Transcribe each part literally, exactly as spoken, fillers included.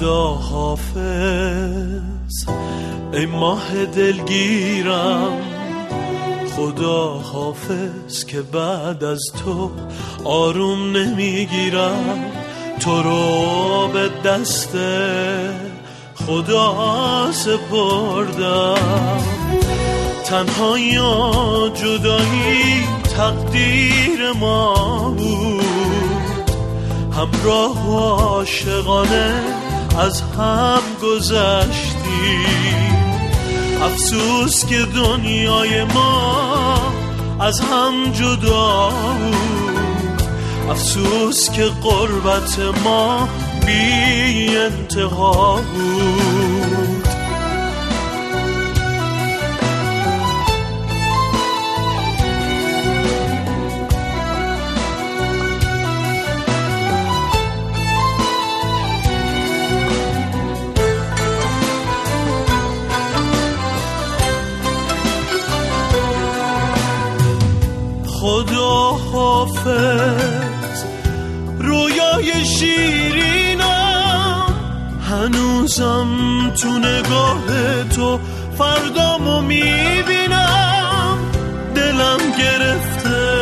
خدا حافظ ای ماه دلگیرم، خدا حافظ که بعد از تو آروم نمیگیرم. تو رو به دست خدا سپردم، تنهایی یا جدایی تقدیر ما بود، همراه و عاشقانه از هم گذشتیم. افسوس که دنیای ما از هم جدا بود، افسوس که غربت ما بی انتها بود. خدا حافظ رویای شیرینم، هنوزم تو نگاه تو فردامو میبینم. دلم گرفته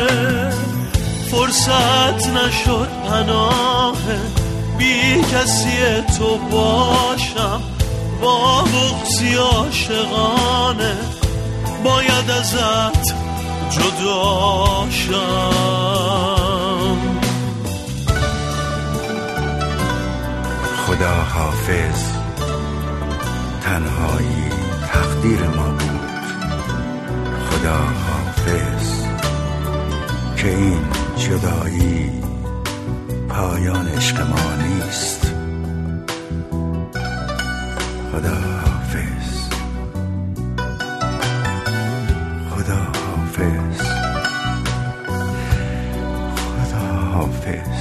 فرصت نشد پناه بی کسی تو باشم، با بغضی عاشقانه باید ازت جداشم. خدا حافظ تنهایی تقدیر ما بود، خدا حافظ که این جدایی پایان عشق ما نیست. خدا حافظ، خدا حافظ، خدا حافظ.